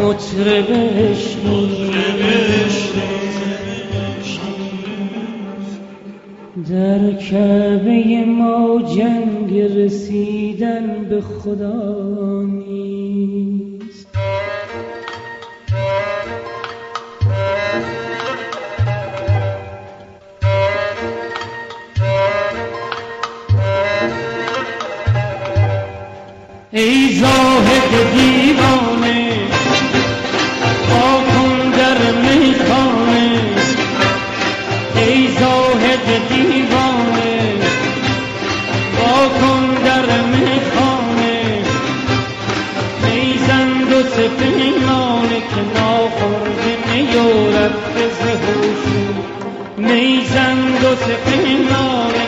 مطرب عشقی در کعبه ما جنگ رسیدن به خدا نیست. ای زاهد دیوانه پا کن در میخانه، ای زاهد دیوانه پا کن در میخانه، میزن دو سه پیمانه که ناخورده می و رفته ز هوش، میزن دو سه پیمانه